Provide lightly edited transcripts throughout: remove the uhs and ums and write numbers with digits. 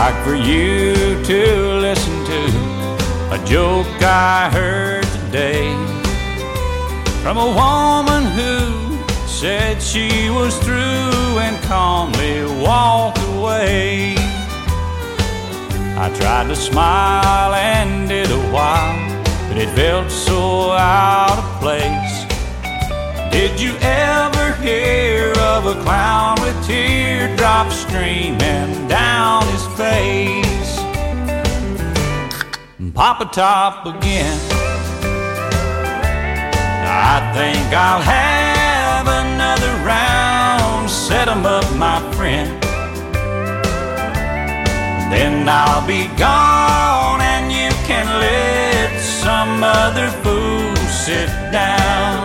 like for you to listen to a joke I heard today from a woman who said she was through and calmly walked away. I tried to smile and did a while, but it felt so out of place. Did you ever hear of a clown with teardrops streaming down his face? Papa Top again. I think I'll have another round. Set 'em up, my friend. Then I'll be gone and you can let some other fool sit down.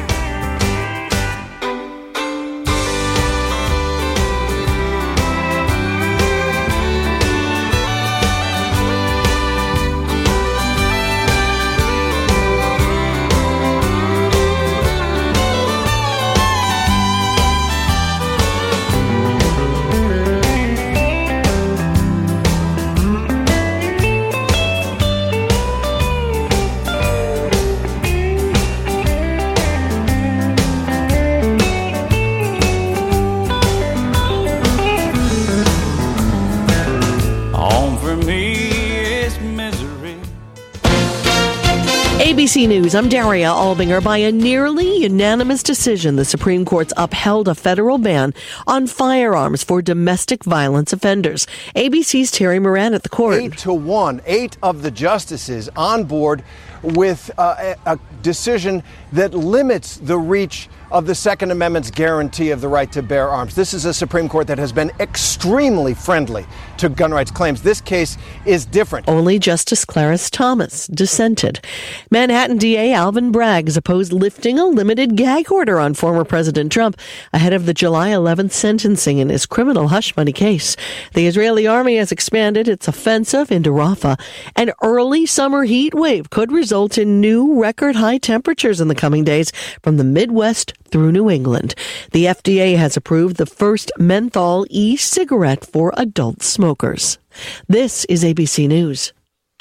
ABC News, I'm Daria Albinger. By a nearly unanimous decision, the Supreme Court's upheld a federal ban on firearms for domestic violence offenders. ABC's Terry Moran at the court. 8-1, 8 of the justices on board with a decision that limits the reach of the Second Amendment's guarantee of the right to bear arms. This is a Supreme Court that has been extremely friendly to gun rights claims. This case is different. Only Justice Clarence Thomas dissented. Manhattan DA Alvin Bragg has opposed lifting a limited gag order on former President Trump ahead of the July 11th sentencing in his criminal hush money case. The Israeli army has expanded its offensive into Rafah. An early summer heat wave could result in new record high temperatures in the coming days from the Midwest through New England. The FDA has approved the first menthol e-cigarette for adult smokers. This is ABC News.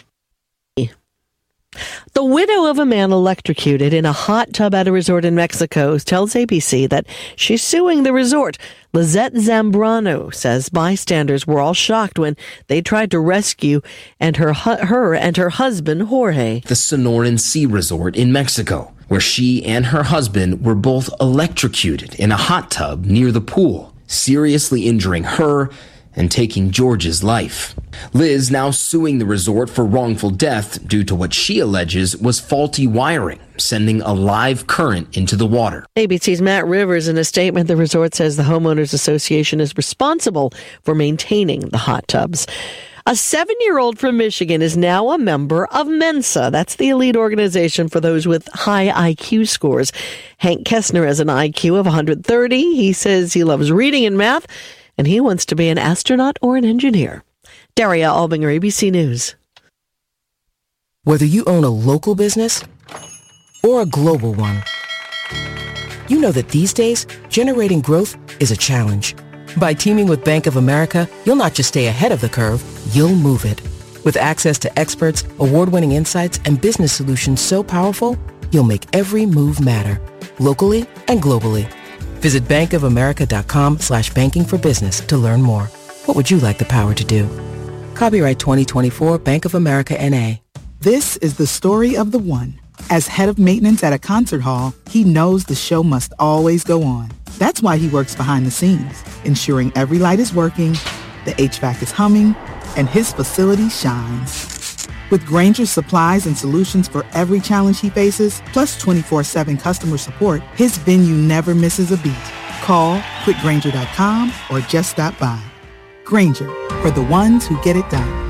The widow of a man electrocuted in a hot tub at a resort in Mexico tells ABC that she's suing the resort. Lizette Zambrano says bystanders were all shocked when they tried to rescue her and her husband, Jorge. The Sonoran Sea Resort in Mexico, where she and her husband were both electrocuted in a hot tub near the pool, seriously injuring her and taking George's life. Liz now suing the resort for wrongful death due to what she alleges was faulty wiring, sending a live current into the water. ABC's Matt Rivers, in a statement, the resort says the Homeowners Association is responsible for maintaining the hot tubs. A 7-year-old from Michigan is now a member of Mensa. That's the elite organization for those with high IQ scores. Hank Kessner has an IQ of 130. He says he loves reading and math, and he wants to be an astronaut or an engineer. Daria Albinger, ABC News. Whether you own a local business or a global one, you know that these days, generating growth is a challenge. By teaming with Bank of America, you'll not just stay ahead of the curve, you'll move it. With access to experts, award-winning insights, and business solutions so powerful, you'll make every move matter, locally and globally. Visit bankofamerica.com/banking for business to learn more. What would you like the power to do? Copyright 2024 Bank of America N.A. This is the story of the one. As head of maintenance at a concert hall, he knows the show must always go on. That's why he works behind the scenes, ensuring every light is working, the HVAC is humming, and his facility shines. With Grainger's supplies and solutions for every challenge he faces, plus 24/7 customer support, his venue never misses a beat. Call quickgrainger.com or just stop by. Grainger, for the ones who get it done.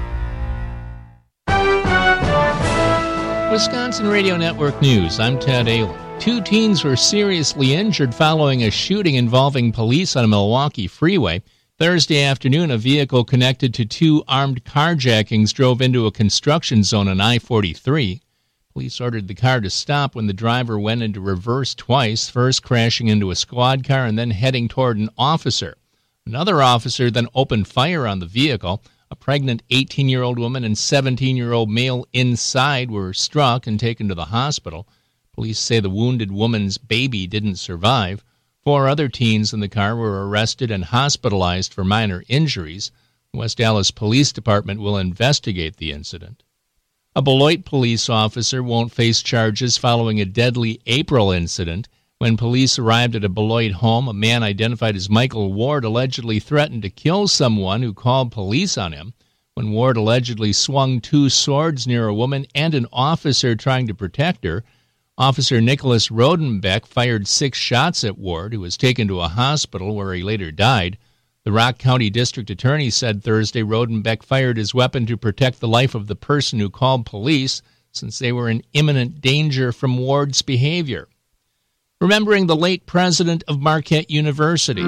Wisconsin Radio Network News, I'm Ted Ayler. 2 teens were seriously injured following a shooting involving police on a Milwaukee freeway. Thursday afternoon, a vehicle connected to 2 armed carjackings drove into a construction zone on I-43. Police ordered the car to stop when the driver went into reverse twice, first crashing into a squad car and then heading toward an officer. Another officer then opened fire on the vehicle. A pregnant 18-year-old woman and 17-year-old male inside were struck and taken to the hospital. Police say the wounded woman's baby didn't survive. 4 other teens in the car were arrested and hospitalized for minor injuries. The West Allis Police Department will investigate the incident. A Beloit police officer won't face charges following a deadly April incident. When police arrived at a Beloit home, a man identified as Michael Ward allegedly threatened to kill someone who called police on him. When Ward allegedly swung 2 swords near a woman and an officer trying to protect her, Officer Nicholas Rodenbeck fired 6 shots at Ward, who was taken to a hospital where he later died. The Rock County District Attorney said Thursday Rodenbeck fired his weapon to protect the life of the person who called police, since they were in imminent danger from Ward's behavior. Remembering the late president of Marquette University.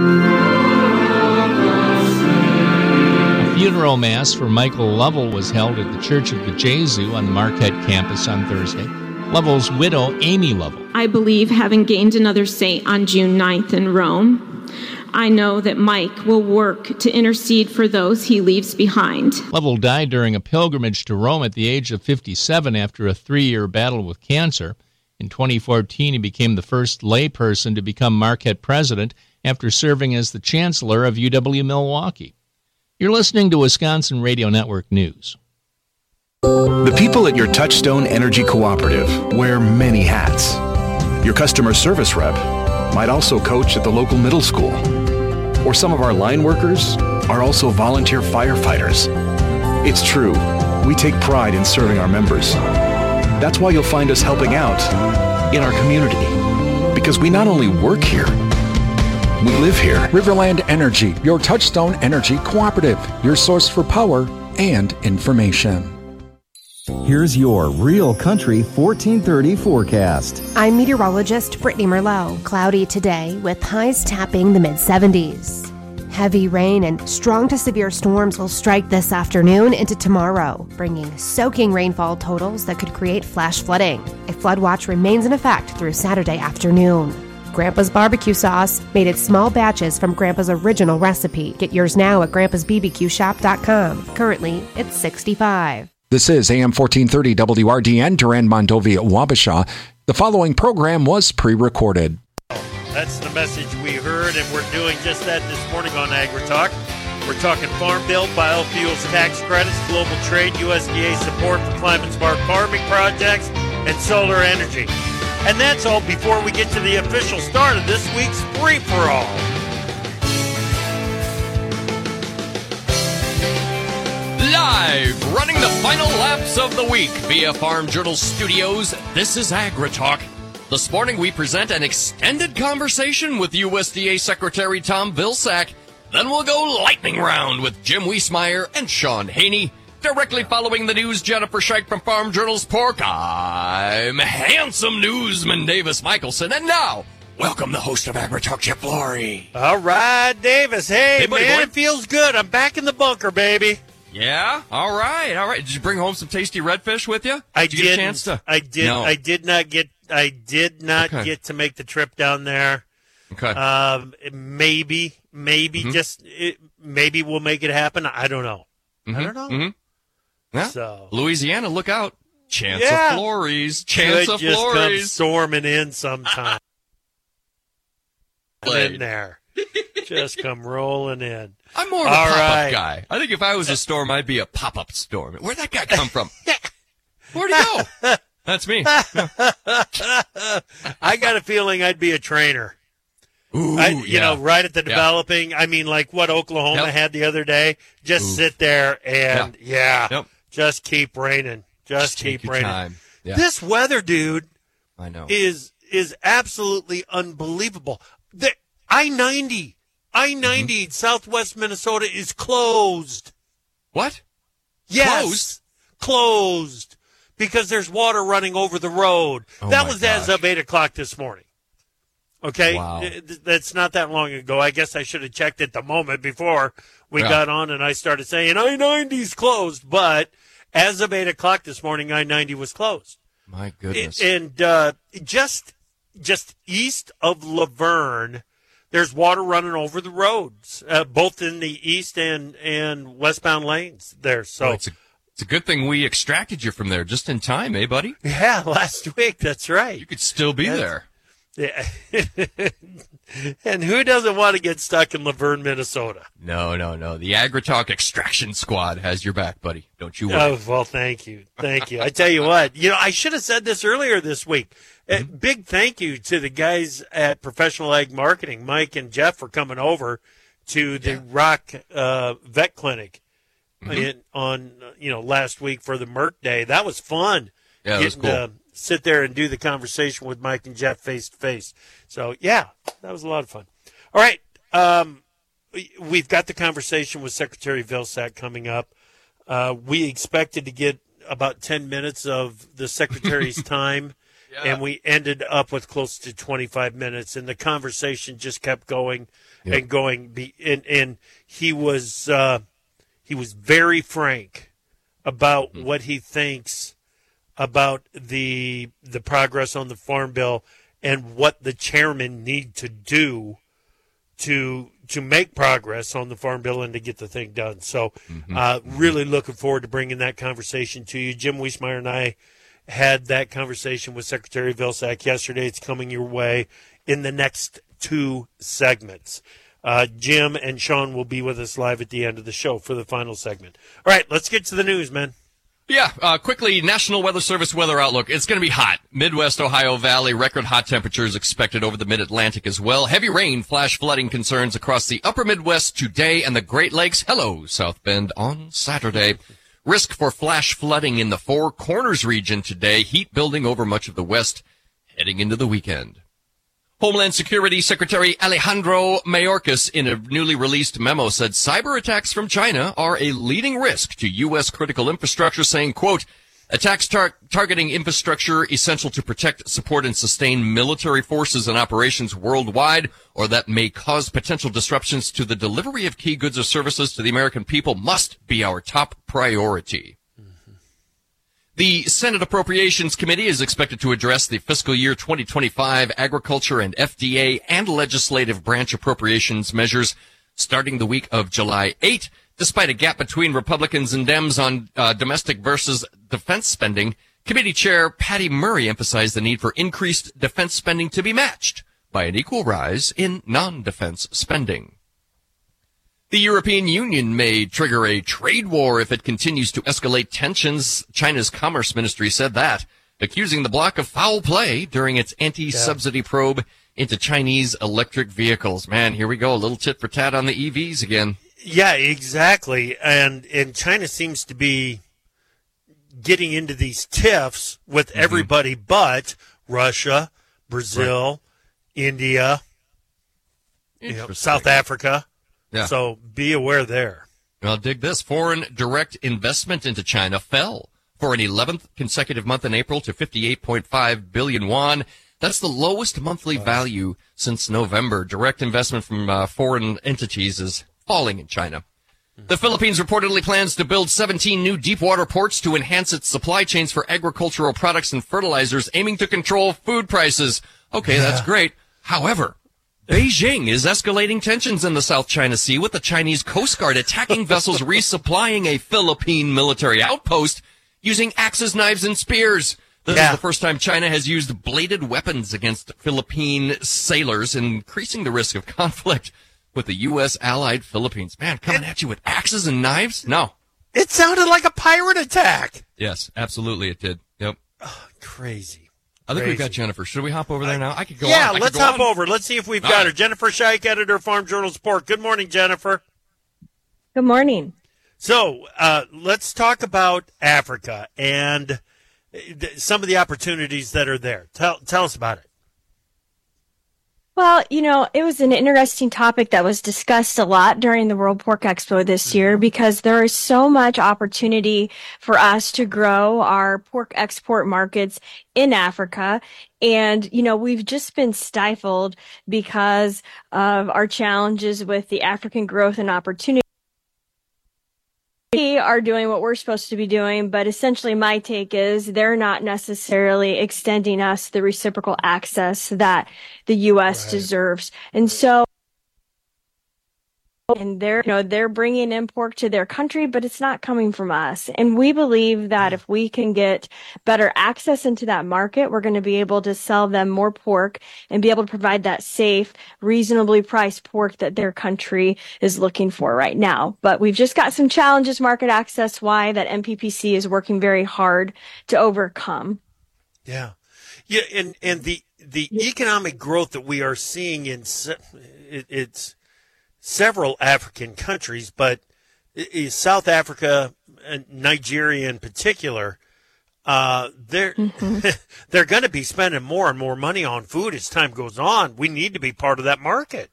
A funeral mass for Michael Lovell was held at the Church of the Jesu on the Marquette campus on Thursday. Lovell's widow, Amy Lovell. I believe, having gained another saint on June 9th in Rome, I know that Mike will work to intercede for those he leaves behind. Lovell died during a pilgrimage to Rome at the age of 57 after a 3-year battle with cancer. In 2014, he became the first layperson to become Marquette president after serving as the chancellor of UW-Milwaukee. You're listening to Wisconsin Radio Network News. The people at your Touchstone Energy Cooperative wear many hats. Your customer service rep might also coach at the local middle school. Or some of our line workers are also volunteer firefighters. It's true, we take pride in serving our members. That's why you'll find us helping out in our community. Because we not only work here, we live here. Riverland Energy, your Touchstone Energy Cooperative, your source for power and information. Here's your Real Country 1430 forecast. I'm meteorologist Brittany Merlot. Cloudy today with highs tapping the mid-70s. Heavy rain and strong to severe storms will strike this afternoon into tomorrow, bringing soaking rainfall totals that could create flash flooding. A flood watch remains in effect through Saturday afternoon. Grandpa's barbecue sauce, made in small batches from Grandpa's original recipe. Get yours now at grandpa'sbbqshop.com. Currently, it's $65. This is AM 1430 WRDN, Durand, Mondovi, Wabasha. The following program was pre-recorded. That's the message we heard, and we're doing just that this morning on AgriTalk. We're talking Farm Bill, biofuels tax credits, global trade, USDA support for climate-smart farming projects, and solar energy. And that's all before we get to the official start of this week's free-for-all. Live, running the final laps of the week via Farm Journal Studios, this is AgriTalk. This morning we present an extended conversation with USDA Secretary Tom Vilsack. Then we'll go lightning round with Jim Wiesmeyer and Sean Haney. Directly following the news, Jennifer Scheich from Farm Journal's Pork. I'm handsome newsman Davis Michelson. And now, welcome the host of AgriTalk, Chip Flory. All right, Davis. Hey buddy, man, boy. it feels good. I'm back in the bunker, baby. Yeah? All right. Did you bring home some tasty redfish with you? I did you get a chance to? I did. No. I did not get get to make the trip down there. Okay. Maybe maybe we'll make it happen. I don't know. Mm-hmm. I don't know. Mm-hmm. Yeah. So Louisiana, look out. Chance Yeah. of flurries. Chance could of just come flurries. storming in sometime. In there. Just come rolling in. I'm more of a All pop-up right. guy. I think if I was a storm, I'd be a pop-up storm. Where'd that guy come from? Where'd he go? That's me. I got a feeling I'd be a trainer. Ooh, You know, right at the developing. I mean, like what Oklahoma Yep. had the other day. Just sit there and, Yep. just keep raining. Just take keep your raining. time. Yeah. This weather, dude, I know. is absolutely unbelievable. The I-90 in southwest Minnesota is closed. What? Yes. Closed. Because there's water running over the road. Oh that my was as gosh. of 8 o'clock this morning. Okay? Wow. That's not that long ago. I guess I should have checked it the moment before we Yeah. got on and I started saying I-90's closed. But as of 8 o'clock this morning, I-90 was closed. My goodness. And just east of Laverne, there's water running over the roads, both in the east and westbound lanes there. So it's a good thing we extracted you from there just in time, eh, buddy? Yeah, last week. That's right. You could still be there. Yeah. And who doesn't want to get stuck in Laverne, Minnesota? No. The AgriTalk Extraction Squad has your back, buddy. Don't you worry. Oh, well, thank you. I tell you what, I should have said this earlier this week. Big thank you to the guys at Professional Ag Marketing, Mike and Jeff, for coming over to the Rock Vet Clinic on last week for the Merc Day. That was fun. Yeah, that was cool. Sit there and do the conversation with Mike and Jeff face to face. So, yeah, that was a lot of fun. All right. We've got the conversation with Secretary Vilsack coming up. We expected to get about 10 minutes of the Secretary's time, and we ended up with close to 25 minutes, and the conversation just kept going and going. And he was very frank about what he thinks about the progress on the Farm Bill and what the chairman need to do to make progress on the Farm Bill and to get the thing done. So really looking forward to bringing that conversation to you. Jim Wiesmeyer and I had that conversation with Secretary Vilsack yesterday. It's coming your way in the next 2 segments. Jim and Sean will be with us live at the end of the show for the final segment. All right, let's get to the news, man. Yeah, quickly, National Weather Service weather outlook. It's going to be hot. Midwest Ohio Valley, record hot temperatures expected over the mid-Atlantic as well. Heavy rain, flash flooding concerns across the upper Midwest today and the Great Lakes. Hello, South Bend on Saturday. Risk for flash flooding in the Four Corners region today. Heat building over much of the West heading into the weekend. Homeland Security Secretary Alejandro Mayorkas, in a newly released memo, said cyber attacks from China are a leading risk to U.S. critical infrastructure, saying, quote, attacks targeting infrastructure essential to protect, support, and sustain military forces and operations worldwide, or that may cause potential disruptions to the delivery of key goods or services to the American people must be our top priority. The Senate Appropriations Committee is expected to address the fiscal year 2025 agriculture and FDA and legislative branch appropriations measures starting the week of July 8. Despite a gap between Republicans and Dems on domestic versus defense spending, Committee Chair Patty Murray emphasized the need for increased defense spending to be matched by an equal rise in non-defense spending. The European Union may trigger a trade war if it continues to escalate tensions. China's Commerce Ministry said that, accusing the bloc of foul play during its anti-subsidy probe into Chinese electric vehicles. Man, here we go, a little tit for tat on the EVs again. Yeah, exactly. And China seems to be getting into these tiffs with everybody but Russia, Brazil, India, South Africa. Yeah. So be aware there. Well, dig this. Foreign direct investment into China fell for an 11th consecutive month in April to 58.5 billion won. That's the lowest monthly value since November. Direct investment from foreign entities is falling in China. The Philippines reportedly plans to build 17 new deep-water ports to enhance its supply chains for agricultural products and fertilizers, aiming to control food prices. Okay, that's great. However, Beijing is escalating tensions in the South China Sea, with the Chinese Coast Guard attacking vessels resupplying a Philippine military outpost using axes, knives, and spears. This is the first time China has used bladed weapons against Philippine sailors, increasing the risk of conflict with the U.S. allied Philippines. Man, coming at you with axes and knives? No. It sounded like a pirate attack. Yes, absolutely it did. Yep. Oh, crazy. I think we've got Jennifer. Should we hop over there now? I could go on. Yeah, let's hop over. Let's see if we've got her. Jennifer Scheich, editor of Farm Journal Sport. Good morning, Jennifer. Good morning. So let's talk about Africa and some of the opportunities that are there. Tell us about it. Well, it was an interesting topic that was discussed a lot during the World Pork Expo this year, because there is so much opportunity for us to grow our pork export markets in Africa. And, we've just been stifled because of our challenges with the African Growth and Opportunity. We are doing what we're supposed to be doing, but essentially my take is they're not necessarily extending us the reciprocal access that the U.S. deserves. And so and they're bringing in pork to their country, but it's not coming from us. And we believe that if we can get better access into that market, we're going to be able to sell them more pork and be able to provide that safe, reasonably priced pork that their country is looking for right now. But we've just got some challenges market access-wise that MPPC is working very hard to overcome. Yeah. Yeah, and the economic growth that we are seeing in it's several African countries, but South Africa and Nigeria in particular, they're going to be spending more and more money on food as time goes on. We need to be part of that market.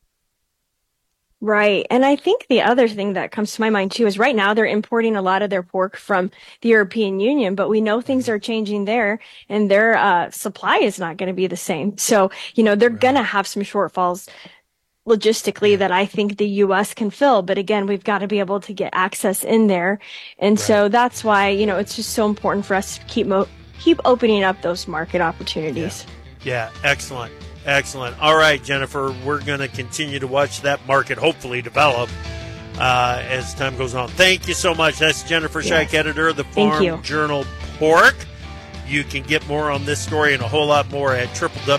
Right. And I think the other thing that comes to my mind, too, is right now they're importing a lot of their pork from the European Union, but we know things are changing there and their supply is not going to be the same. So, they're going to have some shortfalls logistically that I think the U.S. can fill. But again, we've got to be able to get access in there. And so that's why, it's just so important for us to keep opening up those market opportunities. Yeah. Excellent. Excellent. All right, Jennifer, we're going to continue to watch that market hopefully develop as time goes on. Thank you so much. That's Jennifer Scheich, editor of the Farm Journal Pork. You can get more on this story and a whole lot more at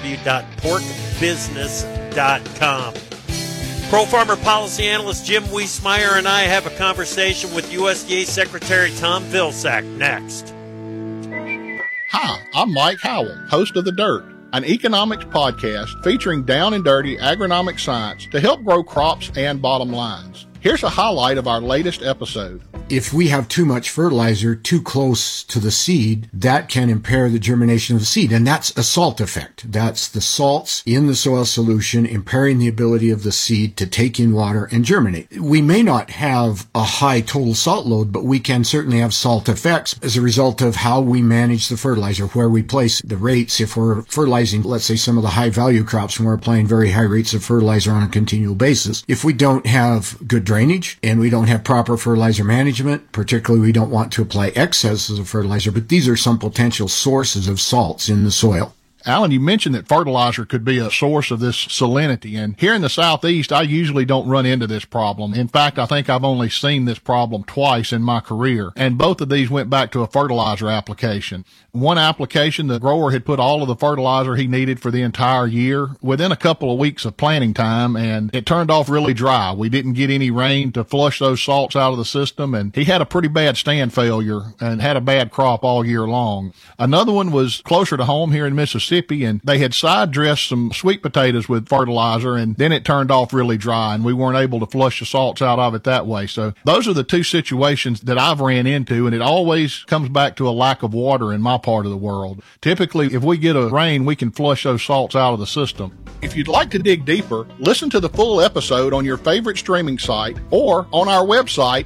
www.porkbusiness.com. Pro Farmer Policy Analyst Jim Wiesemeyer and I have a conversation with USDA Secretary Tom Vilsack next. Hi, I'm Mike Howell, host of The Dirt, an economics podcast featuring down and dirty agronomic science to help grow crops and bottom lines. Here's a highlight of our latest episode. If we have too much fertilizer too close to the seed, that can impair the germination of the seed. And that's a salt effect. That's the salts in the soil solution impairing the ability of the seed to take in water and germinate. We may not have a high total salt load, but we can certainly have salt effects as a result of how we manage the fertilizer, where we place the rates. If we're fertilizing, let's say, some of the high value crops and we're applying very high rates of fertilizer on a continual basis, if we don't have good drainage and we don't have proper fertilizer management, particularly we don't want to apply excesses of fertilizer, but these are some potential sources of salts in the soil. Alan, you mentioned that fertilizer could be a source of this salinity, and here in the Southeast, I usually don't run into this problem. In fact, I think I've only seen this problem twice in my career, and both of these went back to a fertilizer application. One application, the grower had put all of the fertilizer he needed for the entire year within a couple of weeks of planting time, and it turned off really dry. We didn't get any rain to flush those salts out of the system, and he had a pretty bad stand failure and had a bad crop all year long. Another one was closer to home here in Mississippi, and they had side dressed some sweet potatoes with fertilizer, and then it turned off really dry, and we weren't able to flush the salts out of it that way. So those are the two situations that I've ran into, and it always comes back to a lack of water in my part of the world. Typically, if we get a rain, we can flush those salts out of the system. If you'd like to dig deeper, listen to the full episode on your favorite streaming site or on our website,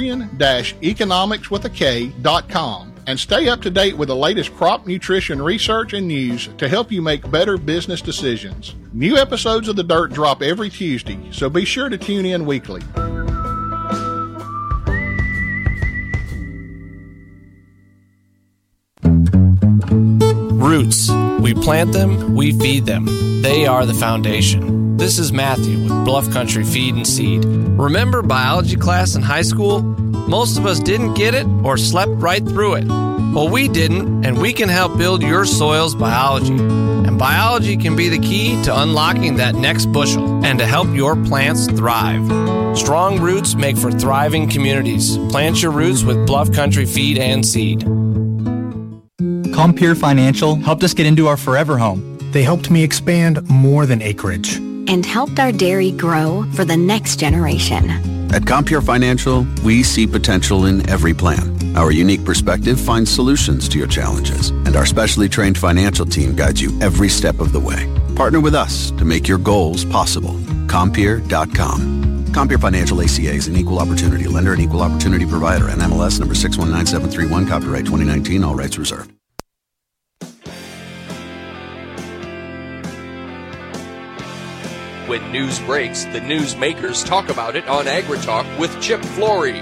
nutrien-economicswithak.com. And stay up to date with the latest crop nutrition research and news to help you make better business decisions. New episodes of The Dirt drop every Tuesday, so be sure to tune in weekly. Roots. We plant them, we feed them. They are the foundation. This is Matthew with Bluff Country Feed and Seed. Remember biology class in high school? Most of us didn't get it or slept right through it. Well, we didn't, and we can help build your soil's biology. And biology can be the key to unlocking that next bushel and to help your plants thrive. Strong roots make for thriving communities. Plant your roots with Bluff Country Feed and Seed. Compeer Financial helped us get into our forever home. They helped me expand more than acreage. And helped our dairy grow for the next generation. At Compeer Financial, we see potential in every plan. Our unique perspective finds solutions to your challenges, and our specially trained financial team guides you every step of the way. Partner with us to make your goals possible. Compeer.com. Compeer Financial ACA is an equal opportunity lender and equal opportunity provider. NMLS number 619731, copyright 2019, all rights reserved. When news breaks, the newsmakers talk about it on AgriTalk with Chip Flory.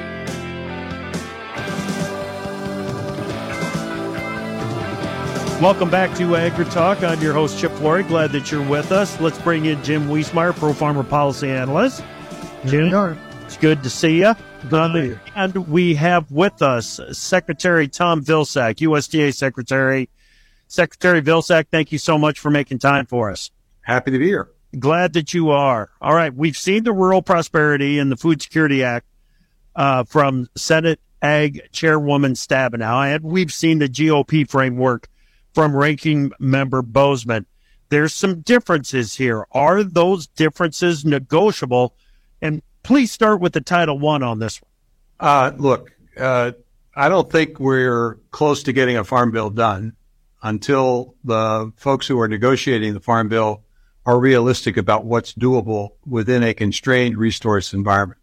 Welcome back to AgriTalk. I'm your host, Chip Flory. Glad that you're with us. Let's bring in Jim Wiesemeyer, Pro Farmer Policy Analyst. Jim, it's good to see you. And we have with us Secretary Tom Vilsack, USDA Secretary. Secretary Vilsack, thank you so much for making time for us. Happy to be here. Glad that you are. All right, we've seen the Rural Prosperity and the Food Security Act from Senate Ag Chairwoman Stabenow, and we've seen the GOP framework from Ranking Member Boozman. There's some differences here. Are those differences negotiable? And please start with the Title I on this one. Look, I don't think we're close to getting a farm bill done until the folks who are negotiating the farm bill are realistic about what's doable within a constrained resource environment.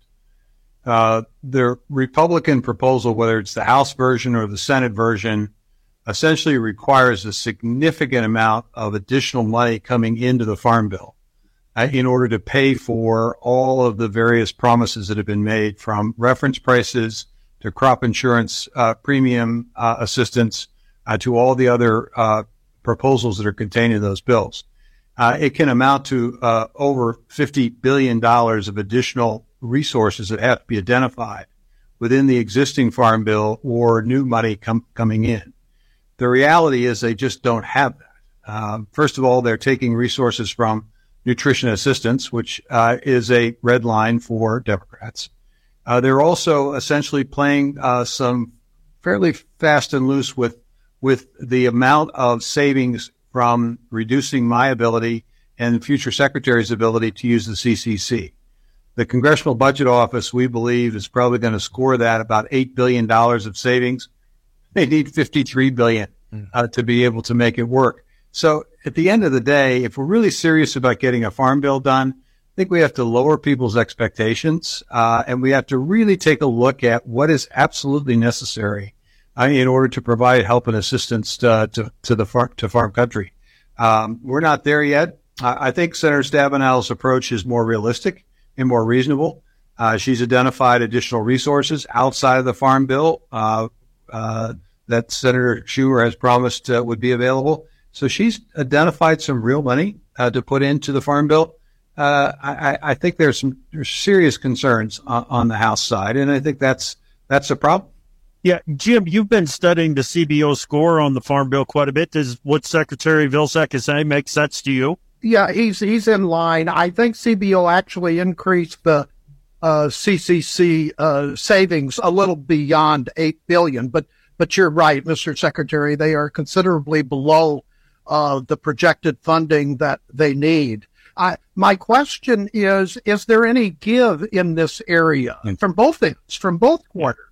The Republican proposal, whether it's the House version or the Senate version, essentially requires a significant amount of additional money coming into the farm bill in order to pay for all of the various promises that have been made, from reference prices to crop insurance premium assistance to all the other proposals that are contained in those bills. It can amount to over $50 billion of additional resources that have to be identified within the existing farm bill or new money coming in. The reality is they just don't have that. First of all, they're taking resources from nutrition assistance, which is a red line for Democrats. They're also essentially playing some fairly fast and loose with the amount of savings from reducing my ability and future secretary's ability to use the CCC. The Congressional Budget Office, we believe, is probably going to score that about $8 billion of savings. They need $53 billion to be able to make it work. So at the end of the day, if we're really serious about getting a farm bill done, I think we have to lower people's expectations, and we have to really take a look at what is absolutely necessary in order to provide help and assistance to farm country. We're not there yet. I think Senator Stabenow's approach is more realistic and more reasonable. She's identified additional resources outside of the farm bill that Senator Schumer has promised would be available. So she's identified some real money to put into the farm bill. I think there's serious concerns on the House side, and I think that's a problem. Yeah, Jim, you've been studying the CBO score on the farm bill quite a bit. Does what Secretary Vilsack is saying make sense to you? Yeah, he's in line. I think CBO actually increased the CCC savings a little beyond $8 billion. But you're right, Mr. Secretary. They are considerably below the projected funding that they need. My question is there any give in this area from both ends, from both quarters,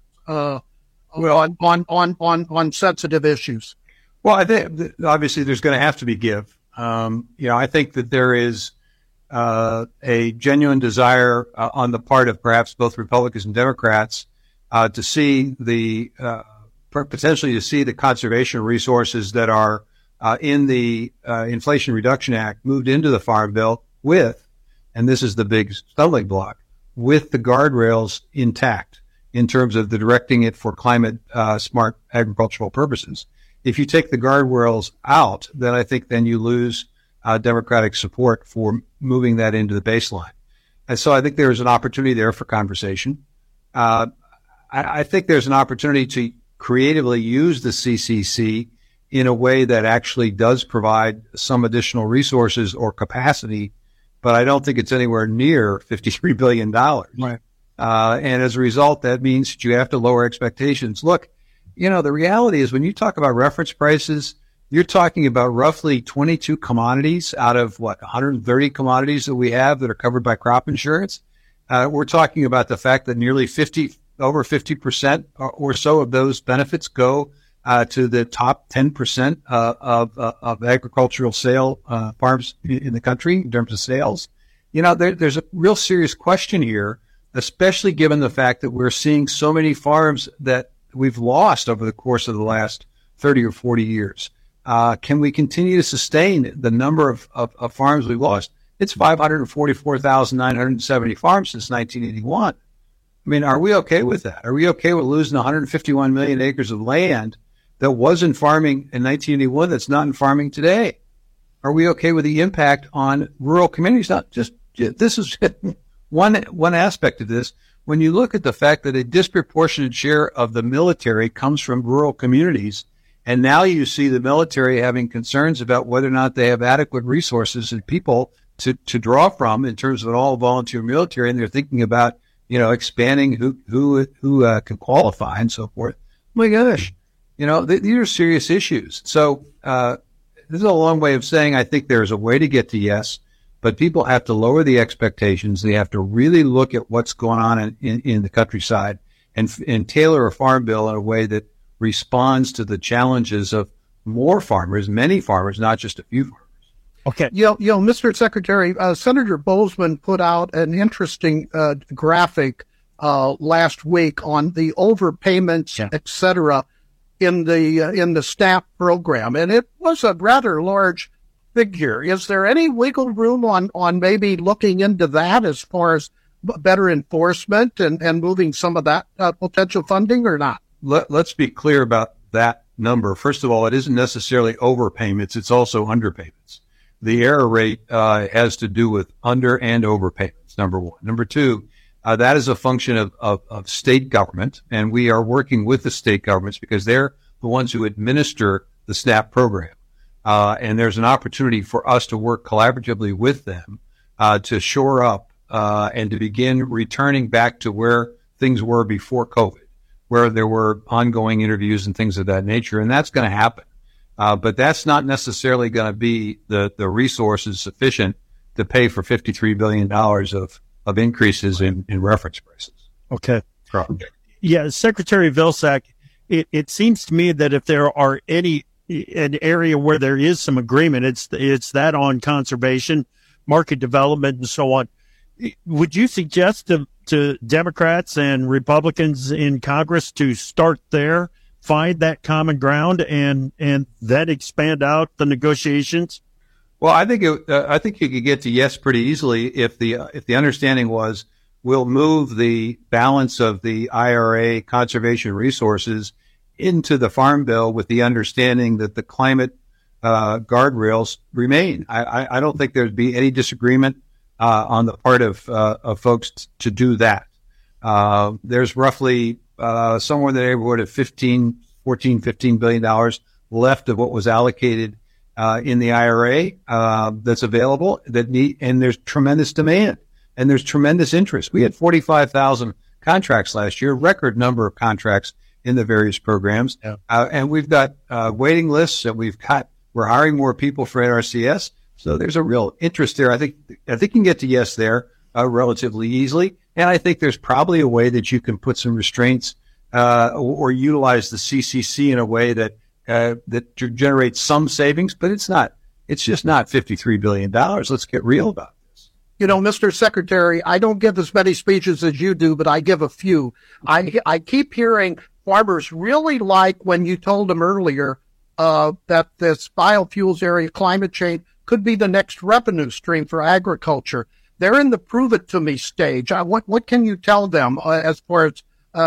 on sensitive issues? Well, I think obviously there's going to have to be give. I think that there is a genuine desire on the part of perhaps both Republicans and Democrats to see potentially to see the conservation resources that are in the Inflation Reduction Act moved into the Farm Bill with, and this is the big stumbling block, with the guardrails intact in terms of the directing it for climate smart agricultural purposes. If you take the guardrails out, then I think then you lose Democratic support for moving that into the baseline. And so I think there's an opportunity there for conversation. I think there's an opportunity to creatively use the CCC in a way that actually does provide some additional resources or capacity, but I don't think it's anywhere near $53 billion. Right. And as a result, that means that you have to lower expectations. Look, the reality is when you talk about reference prices, you're talking about roughly 22 commodities out of 130 commodities that we have that are covered by crop insurance. We're talking about the fact that nearly over 50% or so of those benefits go to the top 10% of agricultural sale farms in the country in terms of sales. There's a real serious question here, especially given the fact that we're seeing so many farms that we've lost over the course of the last 30 or 40 years. Can we continue to sustain the number of farms we've lost? It's 544,970 farms since 1981. I mean, are we okay with that? Are we okay with losing 151 million acres of land that was in farming in 1981 that's not in farming today? Are we okay with the impact on rural communities? Not just, this is one aspect of this, when you look at the fact that a disproportionate share of the military comes from rural communities, and now you see the military having concerns about whether or not they have adequate resources and people to draw from in terms of an all-volunteer military, and they're thinking about, expanding who can qualify and so forth. My gosh, these are serious issues. So this is a long way of saying I think there's a way to get to yes, but people have to lower the expectations. They have to really look at what's going on in the countryside and tailor a farm bill in a way that responds to the challenges of more farmers, many farmers, not just a few farmers. Okay. Mr. Secretary, Senator Boozman put out an interesting graphic last week on the overpayments, et cetera, in the SNAP program, and it was a rather large figure. Is there any wiggle room on maybe looking into that as far as better enforcement and moving some of that potential funding or not? Let's be clear about that number. First of all, it isn't necessarily overpayments. It's also underpayments. The error rate has to do with under and overpayments, number one. Number two, that is a function of state government, and we are working with the state governments because they're the ones who administer the SNAP program. And there's an opportunity for us to work collaboratively with them to shore up and to begin returning back to where things were before COVID, where there were ongoing interviews and things of that nature, and that's going to happen. But that's not necessarily going to be the resources sufficient to pay for $53 billion of increases in reference prices. Okay. Yeah, Secretary Vilsack, it seems to me that if there are an area where there is some agreement, it's that on conservation, market development, and so on. Would you suggest to Democrats and Republicans in Congress to start there, find that common ground, and then expand out the negotiations? Well, I think you could get to yes pretty easily if the understanding was we'll move the balance of the IRA conservation resources into the Farm Bill with the understanding that the climate guardrails remain. I don't think there'd be any disagreement on the part of folks to do that. There's roughly somewhere in the neighborhood of $15 billion left of what was allocated in the IRA that's available and there's tremendous demand and there's tremendous interest. We had 45,000 contracts last year, record number of contracts in the various programs. Yeah. And we've got waiting lists and we're hiring more people for NRCS. So there's a real interest there. I think you can get to yes there relatively easily. And I think there's probably a way that you can put some restraints or utilize the CCC in a way that generates some savings, but it's just not $53 billion. Let's get real about this. Mr. Secretary, I don't give as many speeches as you do, but I give a few. I keep hearing farmers really like when you told them earlier that this biofuels area, climate change, could be the next revenue stream for agriculture. They're in the prove it to me stage. What can you tell them as far as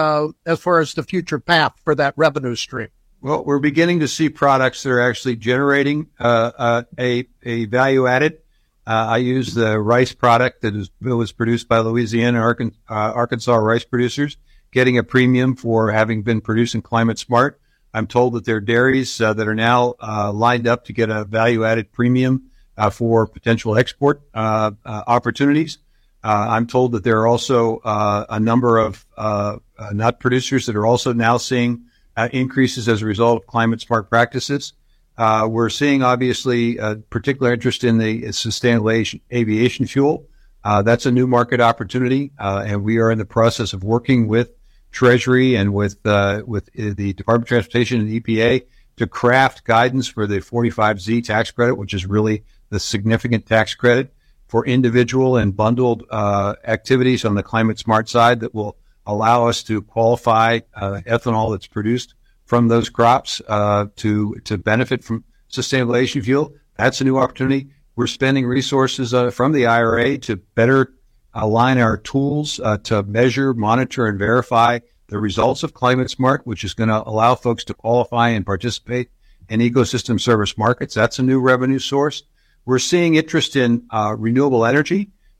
the future path for that revenue stream? Well, we're beginning to see products that are actually generating a value added. I use the rice product that was produced by Louisiana and Arkansas rice producers, getting a premium for having been produced in Climate Smart. I'm told that there are dairies that are now lined up to get a value-added premium for potential export opportunities. I'm told that there are also a number of nut producers that are also now seeing increases as a result of Climate Smart practices. We're seeing, obviously, particular interest in the sustainable aviation fuel. That's a new market opportunity, and we are in the process of working with Treasury and with the Department of Transportation and the EPA to craft guidance for the 45Z tax credit, which is really the significant tax credit for individual and bundled activities on the Climate Smart side that will allow us to qualify ethanol that's produced from those crops to benefit from sustainable aviation fuel. That's a new opportunity. We're spending resources from the IRA to better align our tools to measure, monitor, and verify the results of Climate Smart, which is going to allow folks to qualify and participate in ecosystem service markets. That's a new revenue source. We're seeing interest in renewable energy.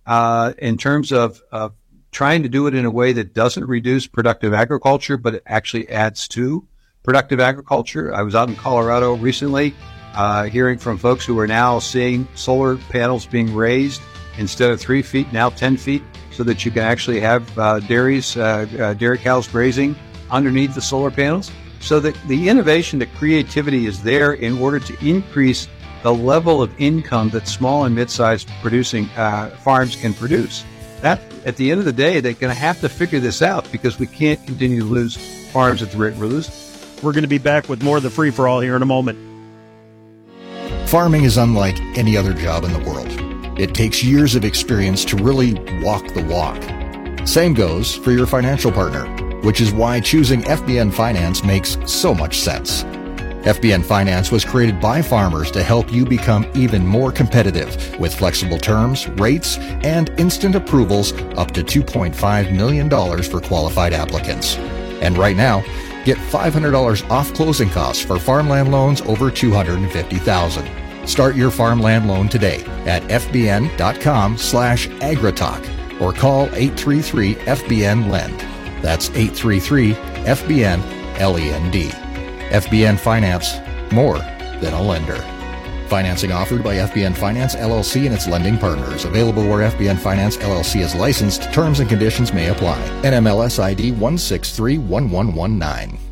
in terms of trying to do it in a way that doesn't reduce productive agriculture, but it actually adds to productive agriculture. I was out in Colorado recently, hearing from folks who are now seeing solar panels being raised instead of 3 feet, now 10 feet, so that you can actually have dairy cows grazing underneath the solar panels. So that the innovation, the creativity is there in order to increase the level of income that small and mid-sized producing farms can produce. That, at the end of the day, they're going to have to figure this out, because we can't continue to lose farms at the rate we're losing. We're going to be back with more of the free-for-all here in a moment. Farming is unlike any other job in the world. It takes years of experience to really walk the walk. Same goes for your financial partner, which is why choosing FBN Finance makes so much sense. FBN Finance was created by farmers to help you become even more competitive with flexible terms, rates, and instant approvals up to $2.5 million for qualified applicants. And right now, get $500 off closing costs for farmland loans over $250,000. Start your farmland loan today at fbn.com/agritalk or call 833-FBN-LEND. That's 833-FBN-LEND. FBN Finance, more than a lender. Financing offered by FBN Finance, LLC and its lending partners. Available where FBN Finance, LLC is licensed. Terms and conditions may apply. NMLS ID 1631119.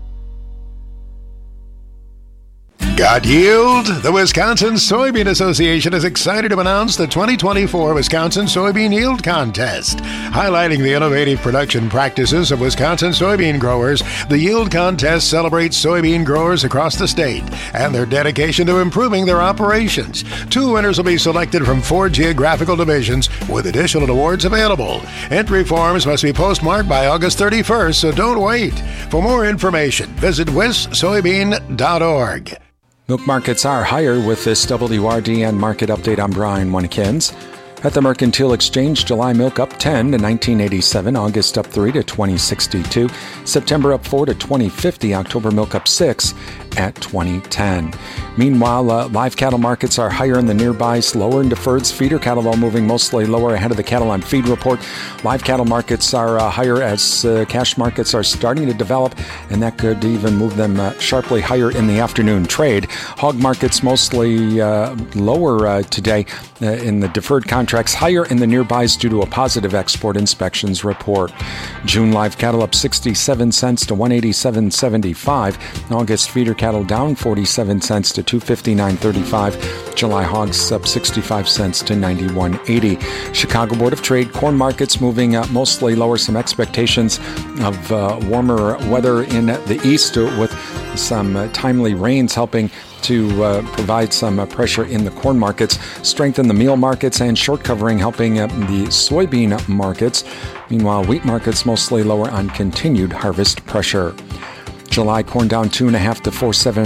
Got yield? The Wisconsin Soybean Association is excited to announce the 2024 Wisconsin Soybean Yield Contest. Highlighting the innovative production practices of Wisconsin soybean growers, the Yield Contest celebrates soybean growers across the state and their dedication to improving their operations. 2 winners will be selected from 4 geographical divisions with additional awards available. Entry forms must be postmarked by August 31st, so don't wait. For more information, visit wissoybean.org. Milk markets are higher with this WRDN market update. I'm Brian Wanikins. At the Mercantile Exchange, July milk up 10 to 1987, August up 3 to 2062, September up 4 to 2050, October milk up 6 at 2010. Meanwhile, live cattle markets are higher in the nearbys, lower in deferreds. Feeder cattle, though, moving mostly lower ahead of the cattle on feed report. Live cattle markets are higher as cash markets are starting to develop, and that could even move them sharply higher in the afternoon trade. Hog markets mostly lower today in the deferred contracts, higher in the nearbys due to a positive export inspections report. June live cattle up 67 cents to 187.75. August feeder cattle down 47 cents to 259.35. July hogs up 65 cents to 91.80. Chicago Board of Trade corn markets moving mostly lower. Some expectations of warmer weather in the east with some timely rains helping to provide some pressure in the corn markets, strengthen the meal markets, and short covering helping the soybean markets. Meanwhile, wheat markets mostly lower on continued harvest pressure. July corn down 2.5 to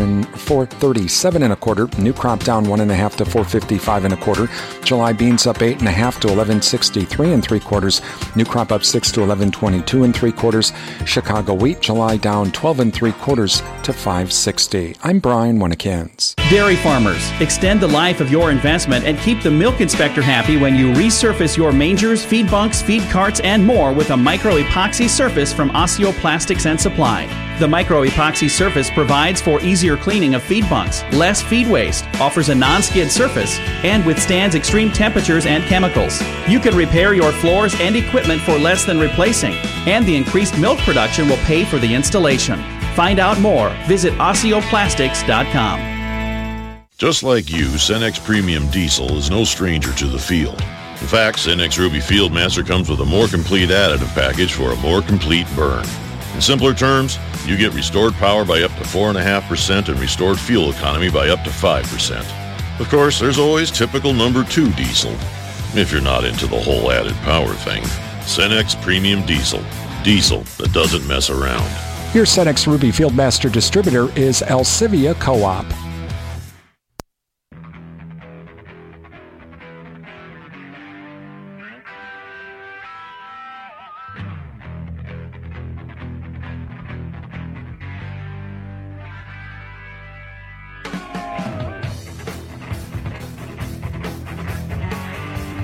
437 and a quarter. New crop down 1.5 to 455 and a quarter. July beans up 8.5 to 1163 and 3/4. New crop up 6 to 1122 and 3/4. Chicago wheat July down 12 and 3/4 to 560. I'm Brian Wanikins. Dairy farmers, extend the life of your investment and keep the milk inspector happy when you resurface your mangers, feed bunks, feed carts, and more with a micro-epoxy surface from Osseo Plastics and Supply. The micro-epoxy surface provides for easier cleaning of feed bunks, less feed waste, offers a non-skid surface, and withstands extreme temperatures and chemicals. You can repair your floors and equipment for less than replacing, and the increased milk production will pay for the installation. Find out more. Visit OsseoPlastics.com. Just like you, Cenex Premium Diesel is no stranger to the field. In fact, Cenex Ruby Fieldmaster comes with a more complete additive package for a more complete burn. In simpler terms, you get restored power by up to 4.5% and restored fuel economy by up to 5%. Of course, there's always typical number 2 diesel, if you're not into the whole added power thing. Cenex Premium Diesel. Diesel that doesn't mess around. Your Cenex Ruby Fieldmaster distributor is Alcivia Co-op.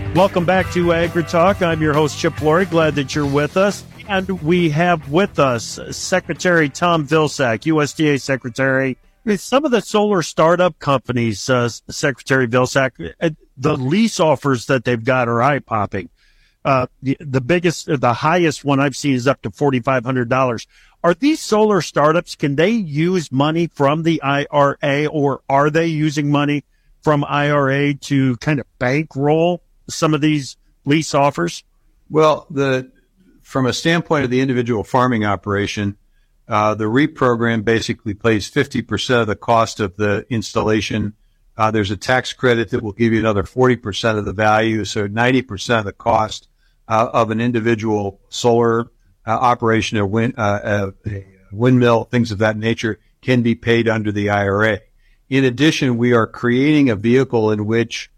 Welcome back to AgriTalk. I'm your host, Chip Flory. Glad that you're with us. And we have with us Secretary Tom Vilsack, USDA Secretary. Some of the solar startup companies, Secretary Vilsack, the lease offers that they've got are eye-popping. The highest one I've seen is up to $4,500. Are these solar startups, can they use money from the IRA, or are they using money from IRA to kind of bankroll some of these lease offers? Well, from a standpoint of the individual farming operation, the REAP program basically pays 50% of the cost of the installation. There's a tax credit that will give you another 40% of the value, so 90% of the cost of an individual solar operation, a windmill, things of that nature, can be paid under the IRA. In addition, we are creating a vehicle in which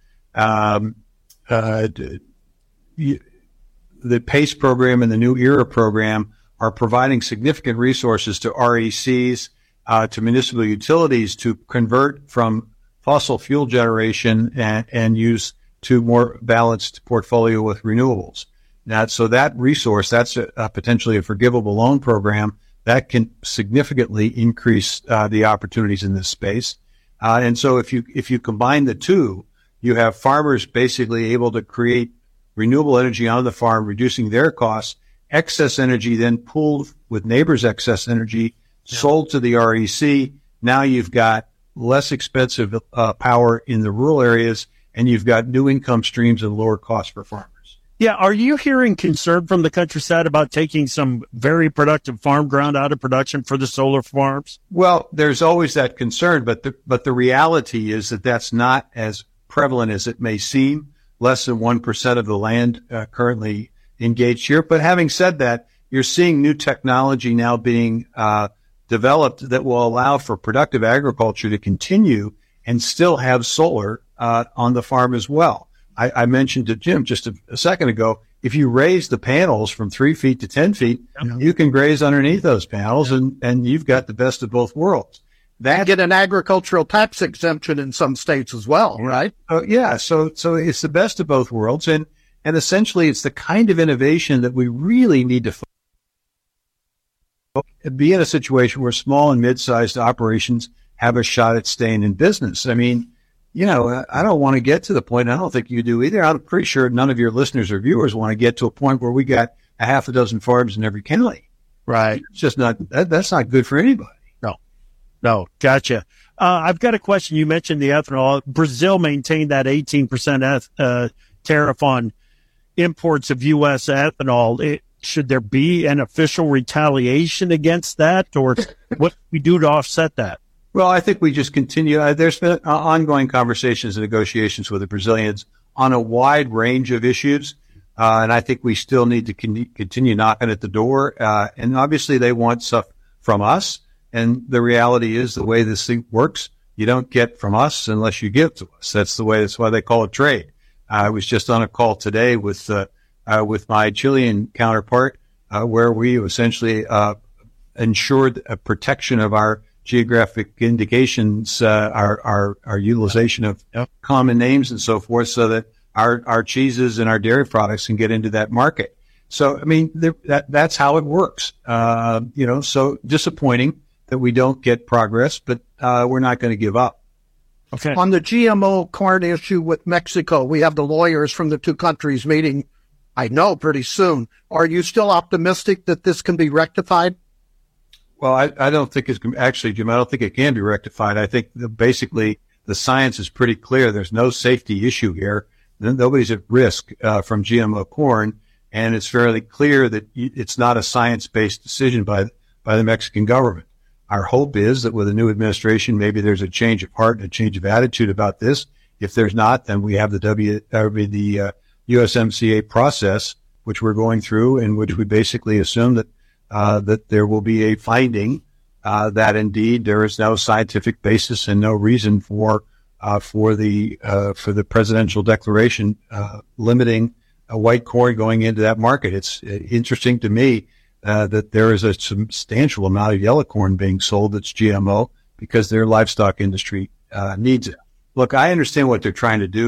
the PACE program and the New ERA program are providing significant resources to RECs, to municipal utilities to convert from fossil fuel generation and use to more balanced portfolio with renewables. Now, so that resource, that's potentially a forgivable loan program that can significantly increase the opportunities in this space. And so if you combine the two, you have farmers basically able to create renewable energy on the farm, reducing their costs, excess energy then pooled with neighbors' excess energy, sold to the REC. Now you've got less expensive power in the rural areas, and you've got new income streams and lower costs for farmers. Yeah, are you hearing concern from the countryside about taking some very productive farm ground out of production for the solar farms? Well, there's always that concern, but the reality is that that's not as prevalent as it may seem. Less than 1% of the land currently engaged here. But having said that, you're seeing new technology now being developed that will allow for productive agriculture to continue and still have solar on the farm as well. I mentioned to Jim just a second ago, if you raise the panels from 3 feet to 10 feet, you can graze underneath those panels, and you've got the best of both worlds. That get an agricultural tax exemption in some states as well, right? Yeah. So it's the best of both worlds. And essentially it's the kind of innovation that we really need to be in a situation where small and mid-sized operations have a shot at staying in business. I mean, I don't want to get to the point, I don't think you do either. I'm pretty sure none of your listeners or viewers want to get to a point where we got a half a dozen farms in every county. Right. It's just that's not good for anybody. No, gotcha. I've got a question. You mentioned the ethanol. Brazil maintained that 18% tariff on imports of U.S. ethanol. Should there be an official retaliation against that, or what we do to offset that? Well, I think we just continue. There's been ongoing conversations and negotiations with the Brazilians on a wide range of issues, and I think we still need to continue knocking at the door. And obviously, they want stuff from us. And the reality is the way this thing works, you don't get from us unless you give to us. That's why they call it trade. I was just on a call today with my Chilean counterpart, where we essentially, ensured a protection of our geographic indications, our utilization of common names and so forth, so that our cheeses and our dairy products can get into that market. So, I mean, that's how it works. So disappointing that we don't get progress, but we're not going to give up. Okay. On the GMO corn issue with Mexico, we have the lawyers from the two countries meeting, I know, pretty soon. Are you still optimistic that this can be rectified? Well, I don't think actually, Jim, I don't think it can be rectified. I think basically the science is pretty clear. There's no safety issue here. Nobody's at risk from GMO corn, and it's fairly clear that it's not a science-based decision by the Mexican government. Our hope is that with a new administration, maybe there's a change of heart and a change of attitude about this. If there's not, then we have the USMCA process, which we're going through, in which we basically assume that there will be a finding that indeed there is no scientific basis and no reason for the presidential declaration limiting white corn going into that market. It's interesting to me that there is a substantial amount of yellow corn being sold that's GMO because their livestock industry needs it. Look, I understand what they're trying to do.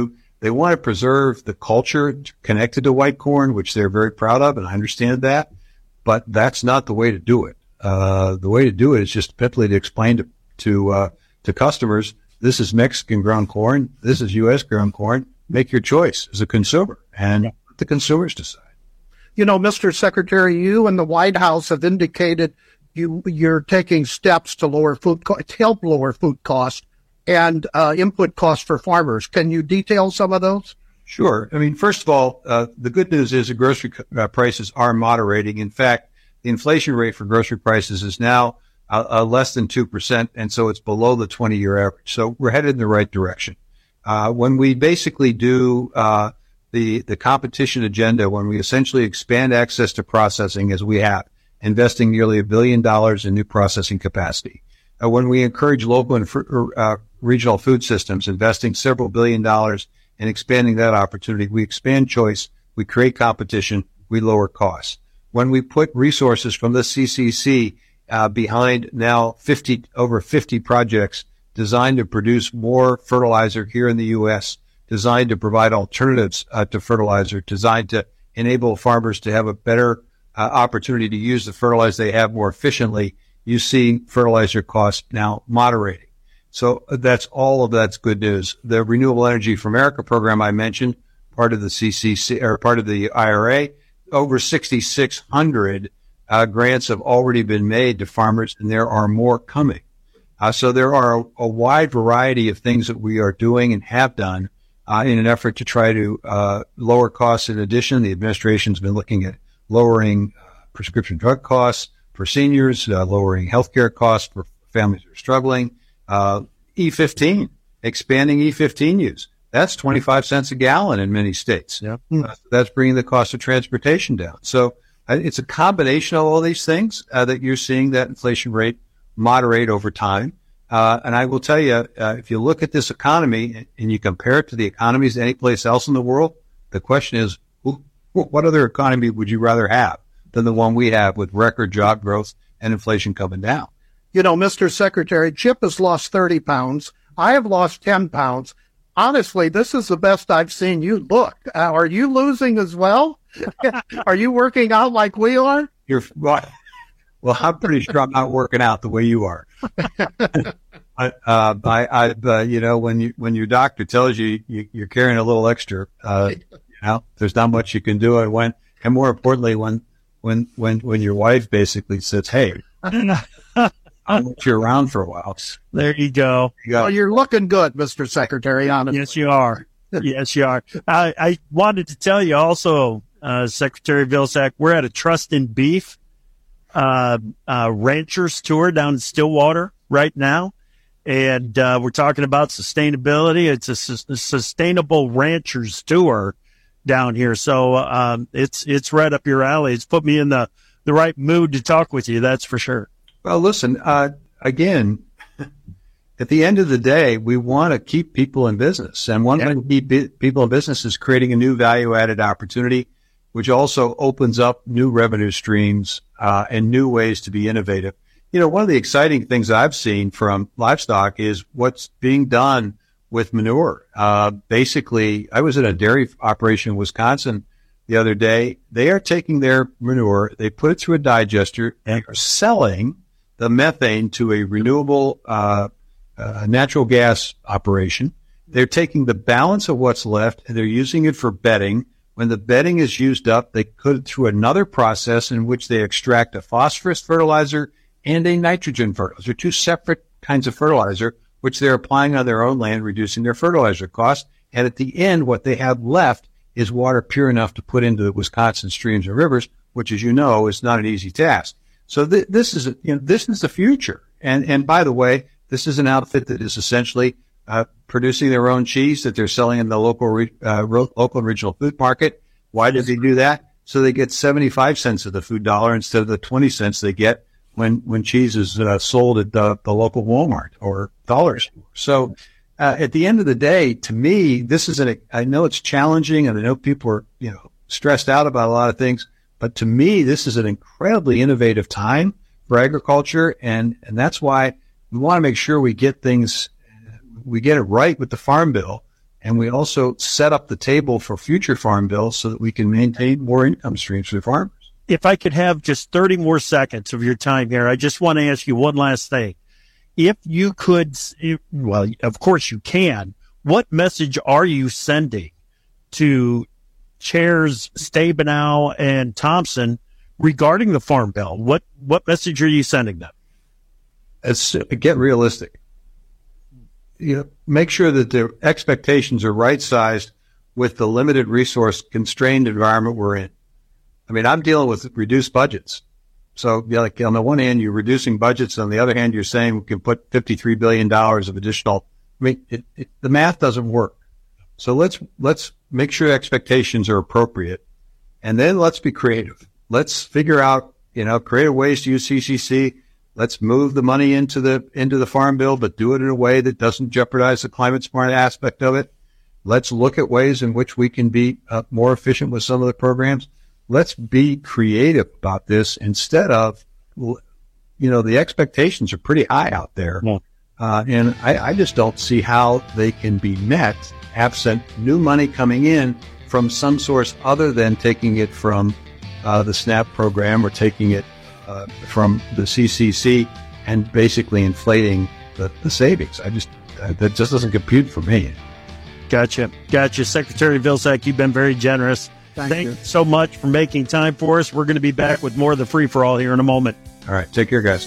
They want to preserve the culture connected to white corn, which they're very proud of, and I understand that. But that's not the way to do it. The way to do it is just simply to explain to customers, this is Mexican ground corn, this is U.S. ground corn. Make your choice as a consumer, and let the consumers decide. You know, Mr. Secretary, you and the White House have indicated you're taking steps to help lower food costs and input costs for farmers. Can you detail some of those? Sure. I mean, first of all, the good news is the grocery prices are moderating. In fact, the inflation rate for grocery prices is now less than 2%, and so it's below the 20-year average. So we're headed in the right direction. When we basically do the competition agenda, when we essentially expand access to processing as we have, investing nearly $1 billion in new processing capacity, when we encourage local and regional food systems, investing several $1 billion and expanding that opportunity, we expand choice, we create competition, we lower costs. When we put resources from the CCC behind now over 50 projects designed to produce more fertilizer here in the U.S., designed to provide alternatives to fertilizer, designed to enable farmers to have a better opportunity to use the fertilizer they have more efficiently, you see fertilizer costs now moderating. So that's good news. The Renewable Energy for America program I mentioned, part of the CCC or part of the IRA, over 6,600 grants have already been made to farmers, and there are more coming. So there are a wide variety of things that we are doing and have done in an effort to try to lower costs. In addition, the administration's been looking at lowering prescription drug costs for seniors, lowering healthcare costs for families who are struggling. E15, expanding E15 use. That's 25 cents a gallon in many states. Yep. That's bringing the cost of transportation down. So it's a combination of all these things that you're seeing that inflation rate moderate over time. And I will tell you, if you look at this economy and you compare it to the economies any place else in the world, the question is, what other economy would you rather have than the one we have with record job growth and inflation coming down? You know, Mr. Secretary, Chip has lost 30 pounds. I have lost 10 pounds. Honestly, this is the best I've seen you look. Are you losing as well? Are you working out like we are? Well, I'm pretty sure I'm not working out the way you are. You know, when your doctor tells you you're carrying a little extra, you know, there's not much you can do. And more importantly, when your wife basically says, "Hey, I'll let you around for a while." There you go. Well, you're looking good, Mr. Secretary, honestly. Yes, you are. Yes, you are. I wanted to tell you also, Secretary Vilsack, we're at a Trust in Beef ranchers tour down in Stillwater right now. And we're talking about sustainability. It's a sustainable ranchers tour down here. So it's right up your alley. It's put me in the right mood to talk with you, that's for sure. Well, listen, again, at the end of the day, we want to keep people in business. And one way to keep people in business is creating a new value-added opportunity, which also opens up new revenue streams and new ways to be innovative. You know, one of the exciting things I've seen from livestock is what's being done with manure. Basically, I was in a dairy operation in Wisconsin the other day. They are taking their manure, they put it through a digester, and are selling the methane to a renewable natural gas operation. They're taking the balance of what's left, and they're using it for bedding. When the bedding is used up, they put it through another process in which they extract a phosphorus fertilizer and a nitrogen fertilizer, two separate kinds of fertilizer, which they're applying on their own land, reducing their fertilizer costs. And at the end, what they have left is water pure enough to put into the Wisconsin streams and rivers, which, as you know, is not an easy task. So this is the future. And by the way, this is an outfit that is essentially producing their own cheese that they're selling in the local and regional food market. Why does he do that? So they get 75 cents of the food dollar instead of the 20 cents they get when cheese is sold at the local Walmart or dollar store. So at the end of the day, to me, this is I know it's challenging, and I know people are stressed out about a lot of things, but to me, this is an incredibly innovative time for agriculture, and that's why we want to make sure we get it right with the Farm Bill, And we also set up the table for future farm bills so that we can maintain more income streams for farmers. If I could have just 30 more seconds of your time here, I just want to ask you one last thing. If you could, well, of course you can, what message are you sending to Chairs Stabenow and Thompson regarding the Farm Bill? What message are you sending them? Get realistic. Make sure that their expectations are right-sized with the limited resource constrained environment we're in. I mean, I'm dealing with reduced budgets. So, like, on the one hand, you're reducing budgets. On the other hand, you're saying we can put $53 billion of additional. I mean, the math doesn't work. So let's make sure expectations are appropriate. And then let's be creative. Let's figure out, creative ways to use CCC. Let's move the money into the Farm Bill, but do it in a way that doesn't jeopardize the climate smart aspect of it. Let's look at ways in which we can be more efficient with some of the programs. Let's be creative about this instead of, the expectations are pretty high out there. Yeah. And I just don't see how they can be met absent new money coming in from some source other than taking it from the SNAP program or taking it from the CCC and basically inflating the savings. That just doesn't compute for me. Gotcha. Secretary Vilsack, you've been very generous. Thank you so much for making time for us. We're going to be back with more of the free-for-all here in a moment. All right. Take care, guys.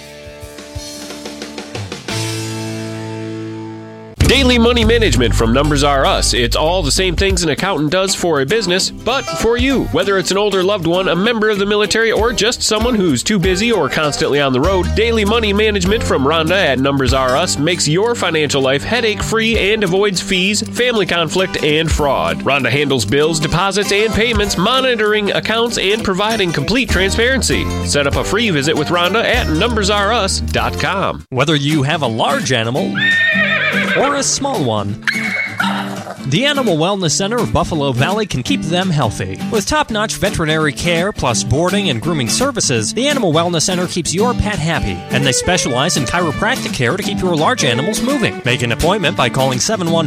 Daily money management from Numbers R Us. It's all the same things an accountant does for a business, but for you. Whether it's an older loved one, a member of the military, or just someone who's too busy or constantly on the road, daily money management from Rhonda at Numbers R Us makes your financial life headache-free and avoids fees, family conflict, and fraud. Rhonda handles bills, deposits, and payments, monitoring accounts, and providing complete transparency. Set up a free visit with Rhonda at numbersrus.com. Whether you have a large animal or a small one, the Animal Wellness Center of Buffalo Valley can keep them healthy. With top-notch veterinary care plus boarding and grooming services, the Animal Wellness Center keeps your pet happy, and they specialize in chiropractic care to keep your large animals moving. Make an appointment by calling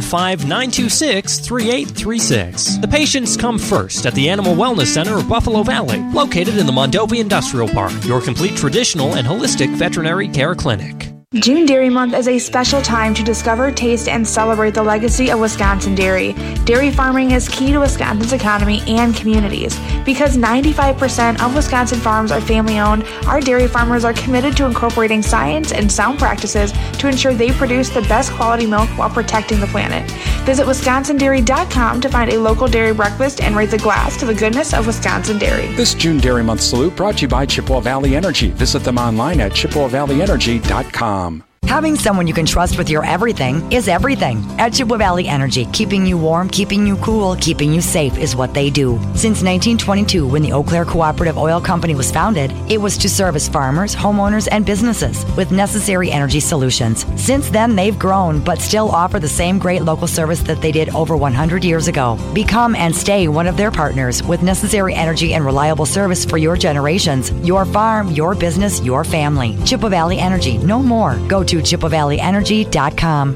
715-926-3836. The patients come first at the Animal Wellness Center of Buffalo Valley, located in the Mondovi Industrial Park, your complete traditional and holistic veterinary care clinic. June Dairy Month is a special time to discover, taste, and celebrate the legacy of Wisconsin dairy. Dairy farming is key to Wisconsin's economy and communities. Because 95% of Wisconsin farms are family-owned, our dairy farmers are committed to incorporating science and sound practices to ensure they produce the best quality milk while protecting the planet. Visit WisconsinDairy.com to find a local dairy breakfast and raise a glass to the goodness of Wisconsin dairy. This June Dairy Month salute brought to you by Chippewa Valley Energy. Visit them online at ChippewaValleyEnergy.com. Having someone you can trust with your everything is everything. At Chippewa Valley Energy, keeping you warm, keeping you cool, keeping you safe is what they do. Since 1922, when the Eau Claire Cooperative Oil Company was founded, it was to service farmers, homeowners, and businesses with necessary energy solutions. Since then, they've grown, but still offer the same great local service that they did over 100 years ago. Become and stay one of their partners with necessary energy and reliable service for your generations, your farm, your business, your family. Chippewa Valley Energy, no more. Go to ChippewaValleyEnergy.com.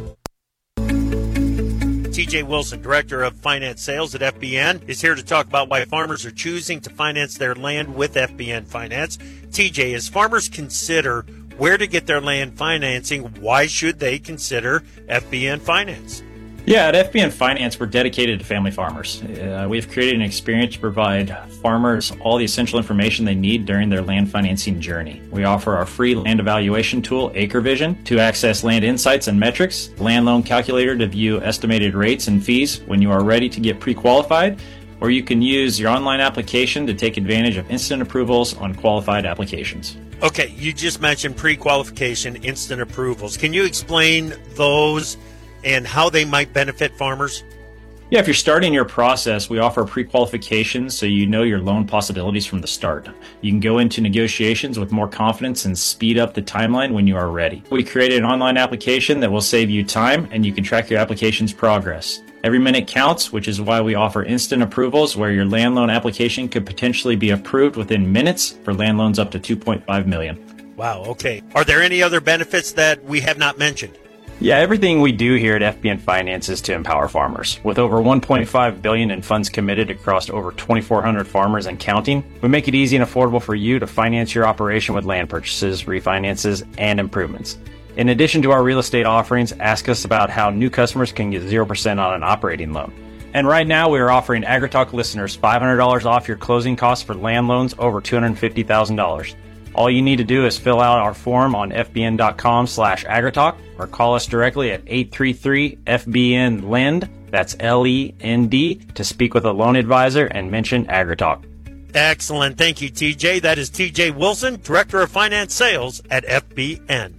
TJ Wilson, Director of Finance Sales at FBN, is here to talk about why farmers are choosing to finance their land with FBN Finance. TJ, as farmers consider where to get their land financing, why should they consider FBN Finance? Yeah, at FBN Finance, we're dedicated to family farmers. We've created an experience to provide farmers all the essential information they need during their land financing journey. We offer our free land evaluation tool, AcreVision, to access land insights and metrics, land loan calculator to view estimated rates and fees when you are ready to get pre-qualified, or you can use your online application to take advantage of instant approvals on qualified applications. Okay, you just mentioned pre-qualification, instant approvals. Can you explain those and how they might benefit farmers? Yeah, if you're starting your process, we offer pre-qualification so you know your loan possibilities from the start. You can go into negotiations with more confidence and speed up the timeline when you are ready. We created an online application that will save you time, and you can track your application's progress. Every minute counts, which is why we offer instant approvals where your land loan application could potentially be approved within minutes for land loans up to $2.5 million. Wow, okay. Are there any other benefits that we have not mentioned? Yeah, everything we do here at FBN Finance is to empower farmers. With over $1.5 billion in funds committed across over 2,400 farmers and counting, we make it easy and affordable for you to finance your operation with land purchases, refinances, and improvements. In addition to our real estate offerings, ask us about how new customers can get 0% on an operating loan. And right now, we are offering AgriTalk listeners $500 off your closing costs for land loans over $250,000. All you need to do is fill out our form on fbn.com/agritalk or call us directly at 833-FBN-LEND, that's L-E-N-D, to speak with a loan advisor and mention AgriTalk. Excellent. Thank you, TJ. That is TJ Wilson, Director of Finance Sales at FBN.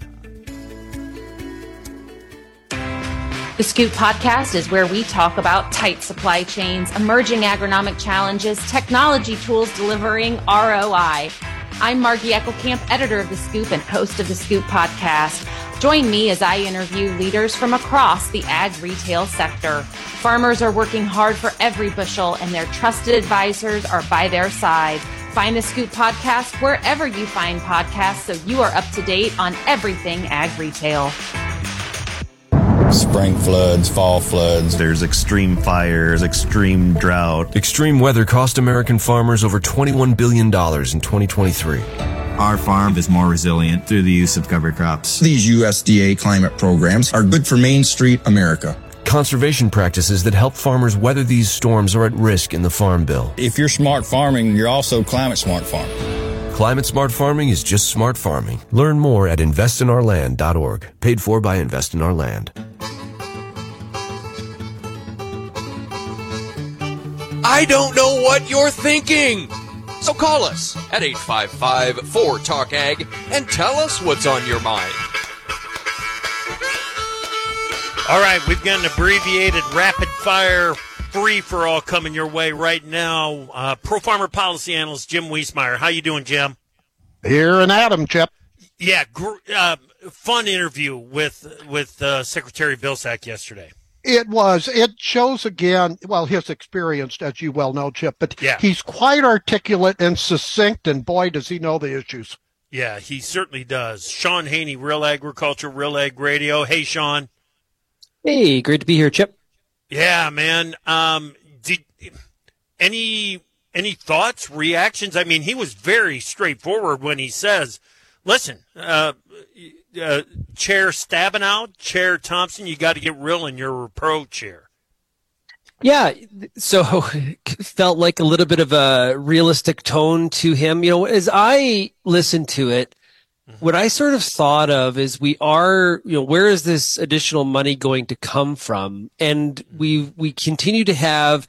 The Scoop Podcast is where we talk about tight supply chains, emerging agronomic challenges, technology tools delivering ROI. I'm Margie Eckelkamp, editor of The Scoop and host of The Scoop Podcast. Join me as I interview leaders from across the ag retail sector. Farmers are working hard for every bushel, and their trusted advisors are by their side. Find The Scoop Podcast wherever you find podcasts so you are up to date on everything ag retail. Spring floods, fall floods. There's extreme fires, extreme drought. Extreme weather cost American farmers over $21 billion in 2023. Our farm is more resilient through the use of cover crops. These USDA climate programs are good for Main Street America. Conservation practices that help farmers weather these storms are at risk in the Farm Bill. If you're smart farming, you're also climate smart farming. Climate smart farming is just smart farming. Learn more at investinourland.org. Paid for by Invest in Our Land. I don't know what you're thinking. So call us at 855-4TALK-AG and tell us what's on your mind. All right, we've got an abbreviated rapid-fire free-for-all coming your way right now. Pro Farmer Policy Analyst Jim Wiesmeyer. How you doing, Jim? Here and Adam, Chip. Yeah, fun interview with Secretary Vilsack yesterday. It was. It shows again, well, his experience, as you well know, Chip, but yeah. He's quite articulate and succinct, and boy, does he know the issues. Yeah, he certainly does. Sean Haney, Real Agriculture, Real Ag Radio. Hey, Sean. Hey, great to be here, Chip. Yeah, man. Any thoughts, reactions? I mean, he was very straightforward when he says, listen, Chair Stabenow, Chair Thompson, you got to get real in your pro chair. Yeah, so felt like a little bit of a realistic tone to him. You know, as I listened to it, what I sort of thought of is where is this additional money going to come from? And we continue to have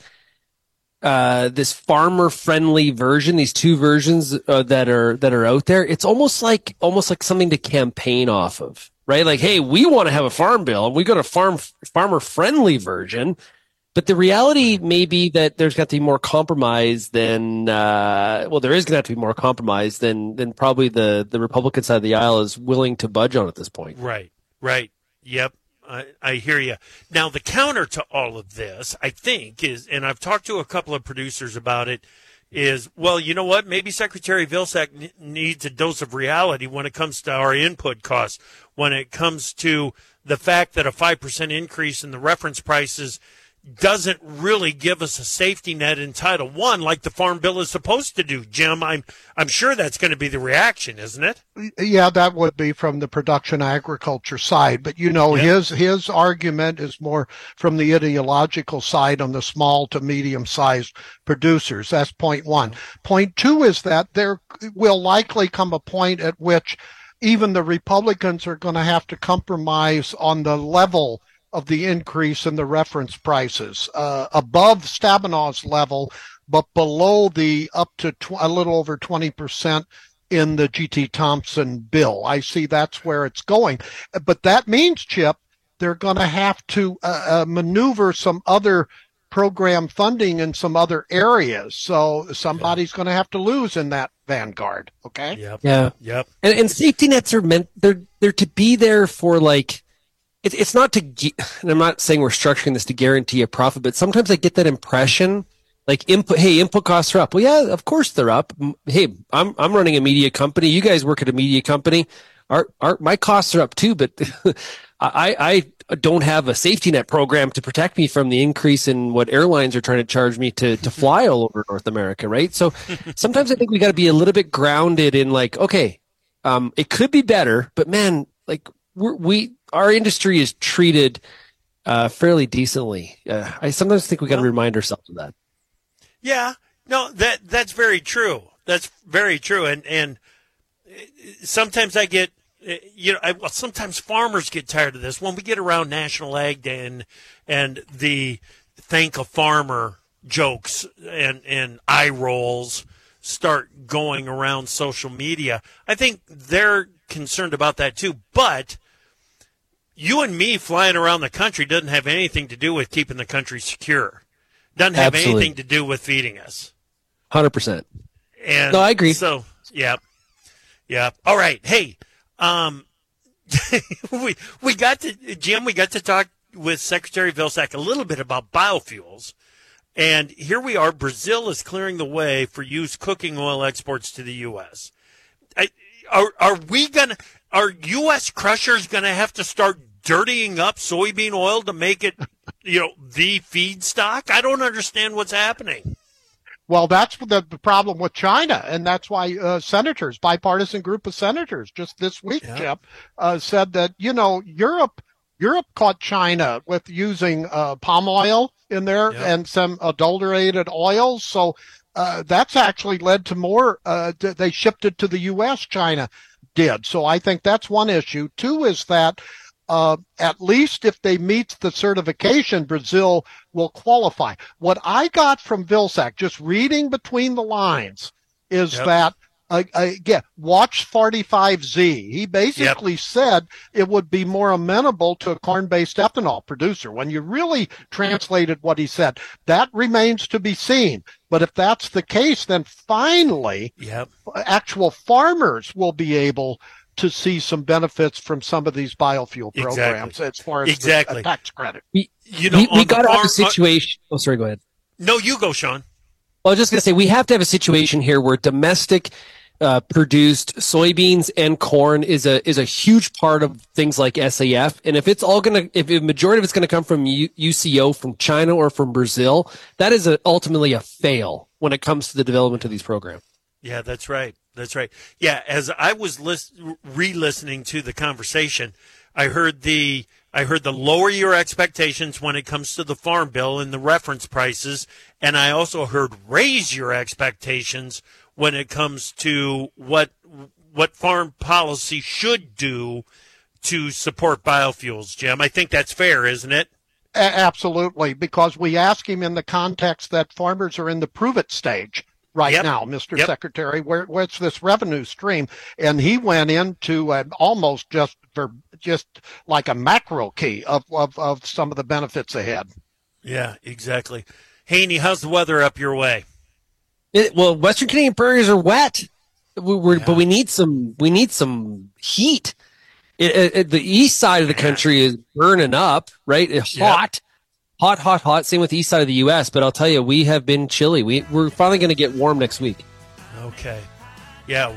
this farmer-friendly version, these two versions that are out there. It's almost like something to campaign off of, right? Like, hey, we want to have a farm bill, and we got a farmer-friendly version. But the reality may be that there's got to be more compromise than there is going to have to be more compromise than probably the Republican side of the aisle is willing to budge on at this point. Right. Yep. I hear you. Now, the counter to all of this, I think, is, and I've talked to a couple of producers about it, is, well, you know what? Maybe Secretary Vilsack needs a dose of reality when it comes to our input costs, when it comes to the fact that a 5% increase in the reference prices doesn't really give us a safety net in Title I like the Farm Bill is supposed to do. Jim, I'm sure that's going to be the reaction, isn't it? Yeah, that would be from the production agriculture side. But, his argument is more from the ideological side on the small to medium-sized producers. That's point one. Point two is that there will likely come a point at which even the Republicans are going to have to compromise on the level of the increase in the reference prices, above Stabenow's level, but below the up to a little over 20% in the G.T. Thompson bill. I see that's where it's going. But that means, Chip, they're going to have to maneuver some other program funding in some other areas. So somebody's going to have to lose in that vanguard. Okay. Yep. Yeah. Yep. And safety nets are meant, they're to be there for like, it's not to, and I'm not saying we're structuring this to guarantee a profit, but sometimes I get that impression, like input costs are up. Well, yeah, of course they're up. Hey, I'm running a media company. You guys work at a media company. My costs are up too, but I don't have a safety net program to protect me from the increase in what airlines are trying to charge me to fly all over North America, right? So sometimes I think we got to be a little bit grounded in like, okay, it could be better, but man, like our industry is treated fairly decently. I sometimes think we got to remind ourselves of that. Yeah, no, that's very true. That's very true. And sometimes I get, sometimes farmers get tired of this. When we get around National Ag Day and the thank a farmer jokes and eye rolls start going around social media, I think they're concerned about that too. But you and me flying around the country doesn't have anything to do with keeping the country secure. Doesn't have anything to do with feeding us. 100%. And no, I agree. So, yeah. All right. Hey, we got to talk with Secretary Vilsack a little bit about biofuels. And here we are. Brazil is clearing the way for used cooking oil exports to the U.S. Are U.S. crushers going to have to start dirtying up soybean oil to make it, the feedstock? I don't understand what's happening. Well, that's the problem with China, and that's why bipartisan group of senators just this week, Chip, said that, Europe caught China with using palm oil in there and some adulterated oils. So that's actually led to more. They shipped it to the U.S., China did. So I think that's one issue. Two is that at least if they meet the certification, Brazil will qualify. What I got from Vilsack, just reading between the lines, is that, again, watch 45Z. He basically said it would be more amenable to a corn-based ethanol producer. When you really translated what he said, that remains to be seen. But if that's the case, then finally, actual farmers will be able to see some benefits from some of these biofuel programs as far as the tax credit. We got to have a situation. Oh, sorry, go ahead. No, you go, Sean. Well, I was just going to say, we have to have a situation here where domestic produced soybeans and corn is a huge part of things like SAF. And if if a majority of it's going to come from UCO, from China or from Brazil, that is ultimately a fail when it comes to the development of these programs. Yeah, that's right. Yeah, as I was re-listening to the conversation, I heard the lower your expectations when it comes to the farm bill and the reference prices, and I also heard raise your expectations when it comes to what farm policy should do to support biofuels, Jim. I think that's fair, isn't it? Absolutely, because we ask him in the context that farmers are in the prove-it stage right now, Mr. Secretary, where's this revenue stream? And he went into almost just like a macro key of some of the benefits ahead. Yeah, exactly. Haney, how's the weather up your way? Well, Western Canadian prairies are wet, but we need some heat. The east side of the country is burning up, right? It's hot. Hot. Same with the east side of the U.S., but I'll tell you, we have been chilly. We're finally going to get warm next week. Okay. Yeah,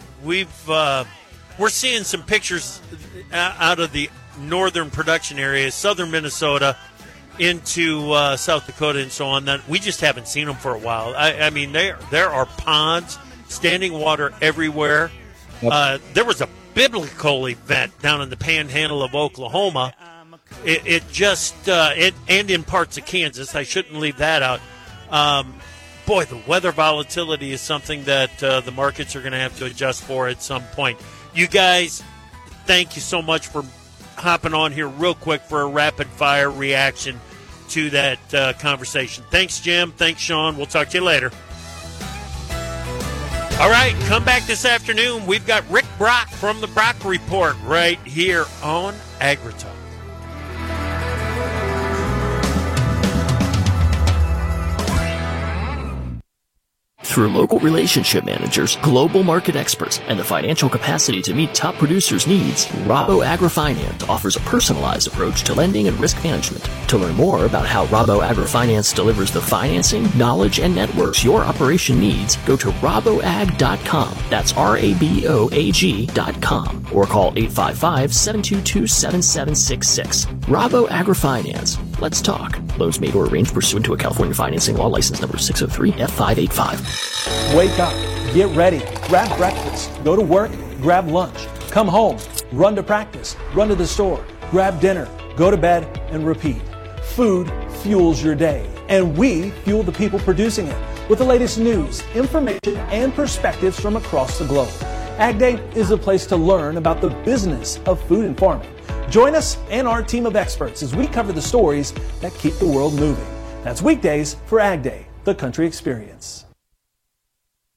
we're seeing some pictures out of the northern production areas, southern Minnesota, into South Dakota and so on. That we just haven't seen them for a while. I mean, there are ponds, standing water everywhere. There was a biblical event down in the panhandle of Oklahoma. It and in parts of Kansas. I shouldn't leave that out. Boy, the weather volatility is something that the markets are going to have to adjust for at some point. You guys, thank you so much for hopping on here real quick for a rapid-fire reaction to that conversation. Thanks, Jim. Thanks, Sean. We'll talk to you later. All right, come back this afternoon. We've got Rick Brock from the Brock Report right here on AgriTalk. Through local relationship managers, global market experts, and the financial capacity to meet top producers' needs, Rabo AgriFinance offers a personalized approach to lending and risk management. To learn more about how Rabo AgriFinance delivers the financing, knowledge, and networks your operation needs, go to RaboAg.com. That's RABOAG.com. Or call 855-722-7766. Rabo AgriFinance. Let's talk. Loans made or arranged pursuant to a California financing law license number 603F585. Wake up, get ready, grab breakfast, go to work, grab lunch, come home, run to practice, run to the store, grab dinner, go to bed, and repeat. Food fuels your day, and we fuel the people producing it with the latest news, information, and perspectives from across the globe. Ag Day is a place to learn about the business of food and farming. Join us and our team of experts as we cover the stories that keep the world moving. That's weekdays for Ag Day, the country experience.